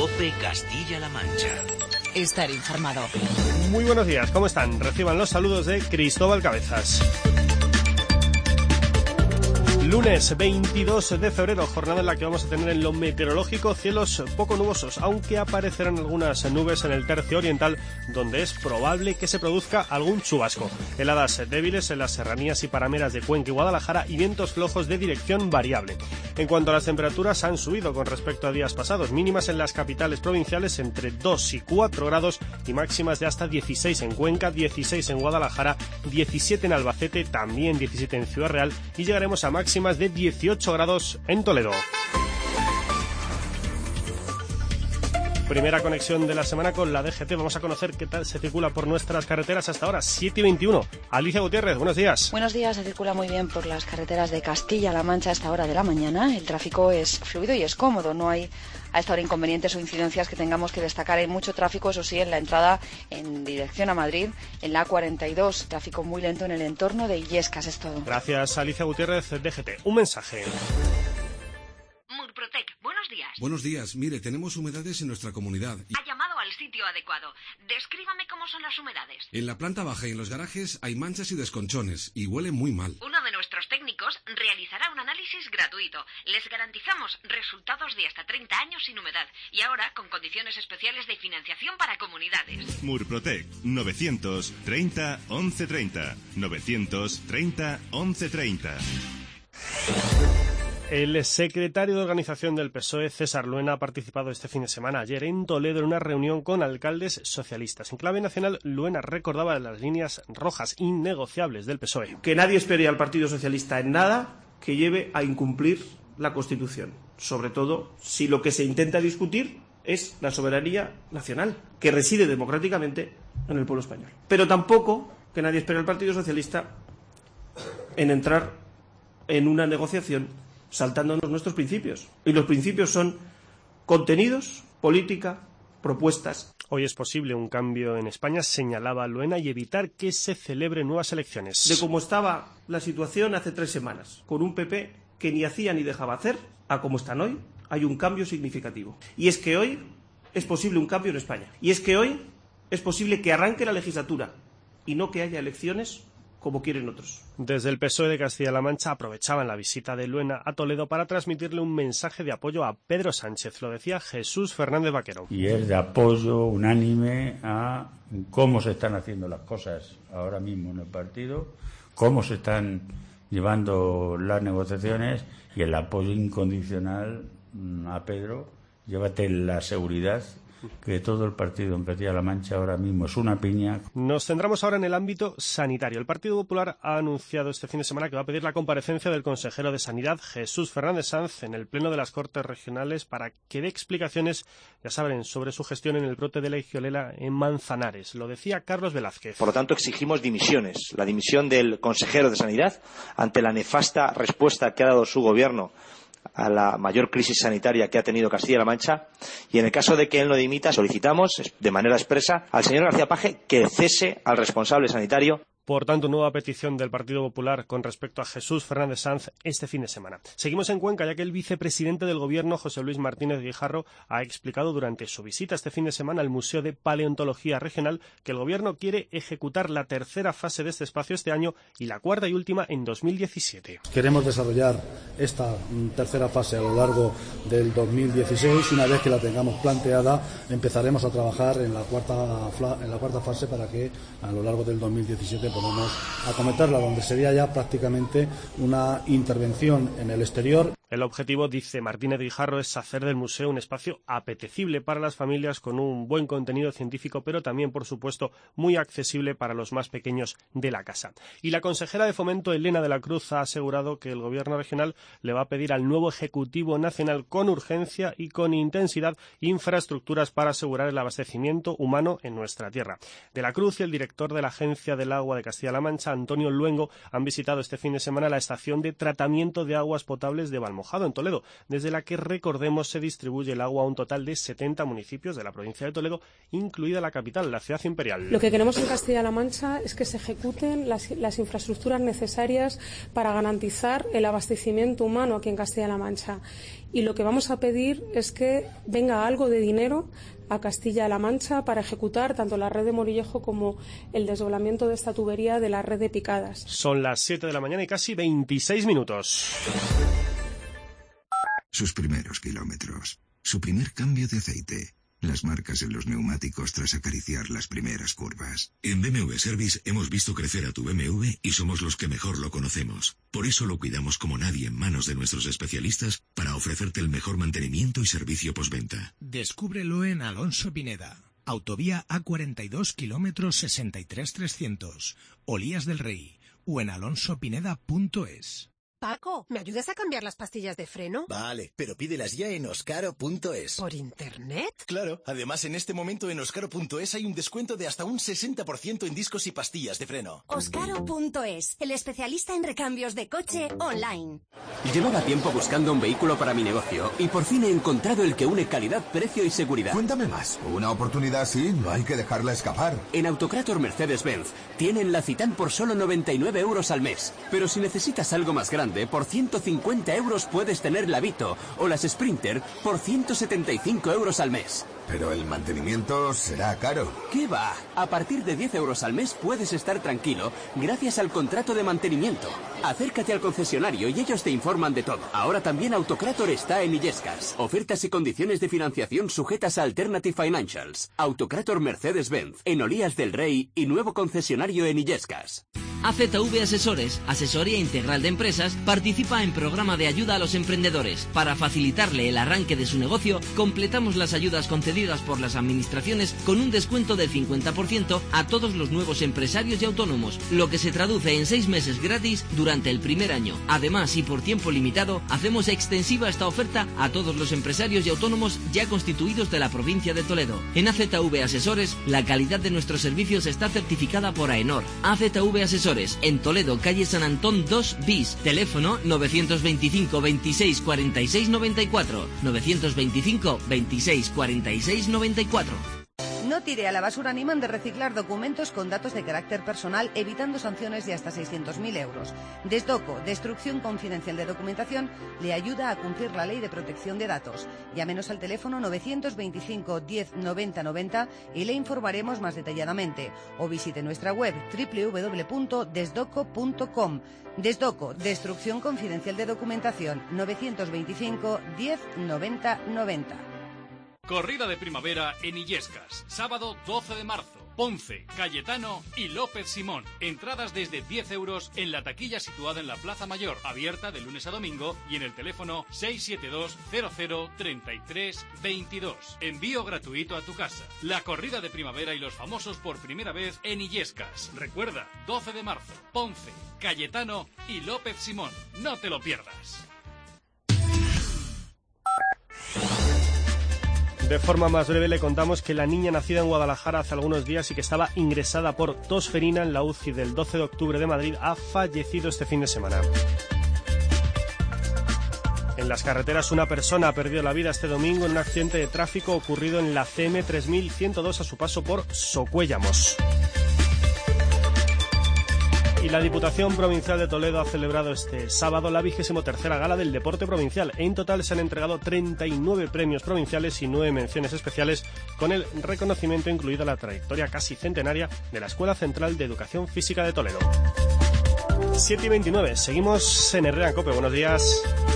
COPE Castilla-La Mancha. Estar informado. Muy buenos días, ¿cómo están? Reciban los saludos de Cristóbal Cabezas. Lunes 22 de febrero, jornada en la que vamos a tener en lo meteorológico cielos poco nubosos, aunque aparecerán algunas nubes en el tercio oriental, donde es probable que se produzca algún chubasco. Heladas débiles en las serranías y parameras de Cuenca y Guadalajara y vientos flojos de dirección variable. En cuanto a las temperaturas, han subido con respecto a días pasados, mínimas en las capitales provinciales entre 2 y 4 grados y máximas de hasta 16 en Cuenca, 16 en Guadalajara, 17 en Albacete, también 17 en Ciudad Real y llegaremos a máximas de 18 grados en Toledo. Primera conexión de la semana con la DGT. Vamos a conocer qué tal se circula por nuestras carreteras hasta ahora, 7:21. Alicia Gutiérrez, buenos días. Buenos días, se circula muy bien por las carreteras de Castilla-La Mancha a esta hora de la mañana. El tráfico es fluido y es cómodo, no hay a esta hora inconvenientes o incidencias que tengamos que destacar. Hay mucho tráfico, eso sí, en la entrada en dirección a Madrid, en la A42. Tráfico muy lento en el entorno de Illescas, es todo. Gracias, Alicia Gutiérrez, DGT. Un mensaje. Murprotec, buenos días. Buenos días. Mire, tenemos humedades en nuestra comunidad. Ha llamado al sitio adecuado. Descríbame cómo son las humedades. En la planta baja y en los garajes hay manchas y desconchones y huele muy mal. Uno de nuestros técnicos realizará un análisis gratuito. Les garantizamos resultados de hasta 30 años sin humedad y ahora con condiciones especiales de financiación para comunidades. Murprotec, 930 1130. 930 1130. El secretario de organización del PSOE, César Luena, ha participado este fin de semana, ayer en Toledo, en una reunión con alcaldes socialistas. En clave nacional, Luena recordaba las líneas rojas innegociables del PSOE. Que nadie espere al Partido Socialista en nada que lleve a incumplir la Constitución. Sobre todo si lo que se intenta discutir es la soberanía nacional, que reside democráticamente en el pueblo español. Pero tampoco que nadie espere al Partido Socialista en entrar en una negociación saltándonos nuestros principios. Y los principios son contenidos, política, propuestas. Hoy es posible un cambio en España, señalaba Luena, y evitar que se celebren nuevas elecciones. De cómo estaba la situación hace 3 semanas, con un PP que ni hacía ni dejaba hacer, a cómo están hoy, hay un cambio significativo. Y es que hoy es posible un cambio en España. Y es que hoy es posible que arranque la legislatura y no que haya elecciones como quieren otros. Desde el PSOE de Castilla-La Mancha aprovechaban la visita de Luena a Toledo para transmitirle un mensaje de apoyo a Pedro Sánchez. Lo decía Jesús Fernández Vaquero. Y es de apoyo unánime a cómo se están haciendo las cosas ahora mismo en el partido, cómo se están llevando las negociaciones y el apoyo incondicional a Pedro. Llévate la seguridad que todo el partido en Castilla-La Mancha ahora mismo es una piña. Nos centramos ahora en el ámbito sanitario. El Partido Popular ha anunciado este fin de semana que va a pedir la comparecencia del consejero de Sanidad, Jesús Fernández Sanz, en el Pleno de las Cortes Regionales para que dé explicaciones, ya saben, sobre su gestión en el brote de la Legionela en Manzanares. Lo decía Carlos Velázquez. Por lo tanto, exigimos dimisiones. La dimisión del consejero de Sanidad ante la nefasta respuesta que ha dado su gobierno a la mayor crisis sanitaria que ha tenido Castilla-La Mancha, y en el caso de que él no dimita, solicitamos de manera expresa al señor García Paje que cese al responsable sanitario. Por tanto, nueva petición del Partido Popular con respecto a Jesús Fernández Sanz este fin de semana. Seguimos en Cuenca, ya que el vicepresidente del Gobierno, José Luis Martínez Guijarro, ha explicado durante su visita este fin de semana al Museo de Paleontología Regional que el Gobierno quiere ejecutar la tercera fase de este espacio este año y la cuarta y última en 2017. Queremos desarrollar esta tercera fase a lo largo del 2016. Una vez que la tengamos planteada, empezaremos a trabajar en la cuarta fase para que a lo largo del 2017 podemos acometerla, donde sería ya prácticamente una intervención en el exterior. El objetivo, dice Martínez Guijarro, es hacer del museo un espacio apetecible para las familias con un buen contenido científico, pero también, por supuesto, muy accesible para los más pequeños de la casa. Y la consejera de Fomento, Elena de la Cruz, ha asegurado que el Gobierno regional le va a pedir al nuevo Ejecutivo Nacional con urgencia y con intensidad infraestructuras para asegurar el abastecimiento humano en nuestra tierra. De la Cruz y el director de la Agencia del Agua de Castilla-La Mancha, Antonio Luengo, han visitado este fin de semana la estación de tratamiento de aguas potables de Valmojado, en Toledo, desde la que, recordemos, se distribuye el agua a un total de 70 municipios de la provincia de Toledo, incluida la capital, la ciudad imperial. Lo que queremos en Castilla-La Mancha es que se ejecuten las infraestructuras necesarias para garantizar el abastecimiento humano aquí en Castilla-La Mancha. y lo que vamos a pedir es que venga algo de dinero a Castilla-La Mancha para ejecutar tanto la red de Morillejo como el desdoblamiento de esta tubería de la red de Picadas. Son las 7 de la mañana y casi 26 minutos. Sus primeros kilómetros, su primer cambio de aceite, las marcas en los neumáticos tras acariciar las primeras curvas. En BMW Service hemos visto crecer a tu BMW y somos los que mejor lo conocemos. Por eso lo cuidamos como nadie en manos de nuestros especialistas para ofrecerte el mejor mantenimiento y servicio postventa. Descúbrelo en Alonso Pineda. Autovía A42 kilómetros 63300. Olías del Rey. O en alonsopineda.es. Paco, ¿me ayudas a cambiar las pastillas de freno? Vale, pero pídelas ya en oscaro.es. ¿Por internet? Claro, además en este momento en oscaro.es hay un descuento de hasta un 60% en discos y pastillas de freno. Oscaro.es, el especialista en recambios de coche online. Llevaba tiempo buscando un vehículo para mi negocio y por fin he encontrado el que une calidad, precio y seguridad. Cuéntame más. Una oportunidad así no hay que dejarla escapar. En Autocrator Mercedes-Benz tienen la Citan por solo 99 euros al mes. Pero si necesitas algo más grande, por 150 euros puedes tener la Vito o las Sprinter por 175 euros al mes. Pero el mantenimiento será caro. ¿Qué va? A partir de 10 euros al mes puedes estar tranquilo gracias al contrato de mantenimiento. Acércate al concesionario y ellos te informan de todo. Ahora también Autocrator está en Illescas. Ofertas y condiciones de financiación sujetas a Alternative Financials. Autocrator Mercedes-Benz en Olías del Rey y nuevo concesionario en Illescas. AZV Asesores, asesoría integral de empresas, participa en programa de ayuda a los emprendedores. Para facilitarle el arranque de su negocio, completamos las ayudas concedidas por las administraciones con un descuento del 50% a todos los nuevos empresarios y autónomos, lo que se traduce en 6 meses gratis durante el primer año. Además, y por tiempo limitado, hacemos extensiva esta oferta a todos los empresarios y autónomos ya constituidos de la provincia de Toledo. En AZV Asesores, la calidad de nuestros servicios está certificada por AENOR. AZV Asesores, en Toledo, calle San Antón 2 bis, teléfono 925 26 46 94, 925 26 46 94. No tire a la basura ni mande reciclar documentos con datos de carácter personal, evitando sanciones de hasta 600.000 euros. Desdoco, Destrucción Confidencial de Documentación, le ayuda a cumplir la Ley de Protección de Datos. Llámenos al teléfono 925 10 90 90 y le informaremos más detalladamente. O visite nuestra web www.desdoco.com. Desdoco, Destrucción Confidencial de Documentación, 925 10 90 90. Corrida de primavera en Illescas, sábado 12 de marzo. Ponce, Cayetano y López Simón. Entradas desde 10 euros en la taquilla situada en la Plaza Mayor, abierta de lunes a domingo y en el teléfono 672 00 33 22. Envío gratuito a tu casa. La corrida de primavera y los famosos por primera vez en Illescas. Recuerda, 12 de marzo, Ponce, Cayetano y López Simón. No te lo pierdas. De forma más breve le contamos que la niña nacida en Guadalajara hace algunos días y que estaba ingresada por tosferina en la UCI del 12 de octubre de Madrid ha fallecido este fin de semana. En las carreteras una persona ha perdido la vida este domingo en un accidente de tráfico ocurrido en la CM 3102 a su paso por Socuéllamos. Y la Diputación Provincial de Toledo ha celebrado este sábado la 23ª Gala del Deporte Provincial. En total se han entregado 39 premios provinciales y 9 menciones especiales, con el reconocimiento incluida la trayectoria casi centenaria de la Escuela Central de Educación Física de Toledo. 7:29, seguimos en Herrera en COPE. Buenos días.